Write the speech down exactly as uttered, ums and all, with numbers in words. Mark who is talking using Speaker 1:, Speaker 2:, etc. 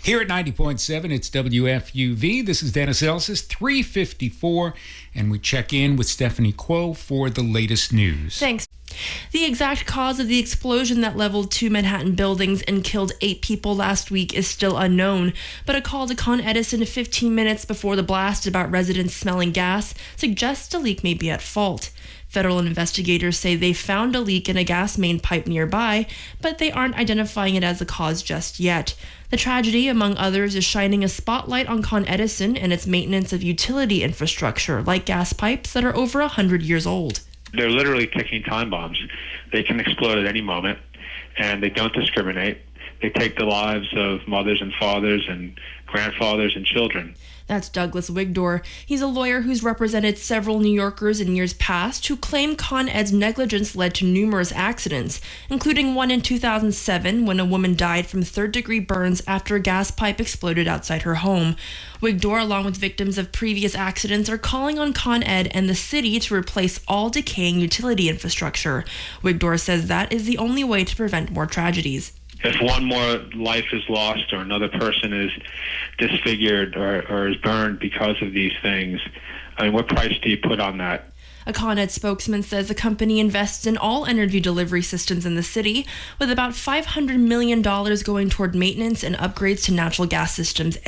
Speaker 1: Here at ninety point seven, it's W F U V. This is Dennis Elsas, three fifty-four, and we check in with Stephanie Kuo for the latest news.
Speaker 2: Thanks. The exact cause of the explosion that leveled two Manhattan buildings and killed eight people last week is still unknown, but a call to Con Edison fifteen minutes before the blast about residents smelling gas suggests a leak may be at fault. Federal investigators say they found a leak in a gas main pipe nearby, but they aren't identifying it as the cause just yet. The tragedy, among others, is shining a spotlight on Con Edison and its maintenance of utility infrastructure, like gas pipes that are over one hundred years old.
Speaker 3: They're literally ticking time bombs. They can explode at any moment, and they don't discriminate. They take the lives of mothers and fathers and grandfathers and children.
Speaker 2: That's Douglas Wigdor. He's a lawyer who's represented several New Yorkers in years past who claim Con Ed's negligence led to numerous accidents, including one in two thousand seven when a woman died from third-degree burns after a gas pipe exploded outside her home. Wigdor, along with victims of previous accidents, are calling on Con Ed and the city to replace all decaying utility infrastructure. Wigdor says that is the only way to prevent more tragedies.
Speaker 3: If one more life is lost or another person is disfigured or, or is burned because of these things, I mean, what price do you put on that?
Speaker 2: A Con Ed spokesman says the company invests in all energy delivery systems in the city, with about five hundred million dollars going toward maintenance and upgrades to natural gas systems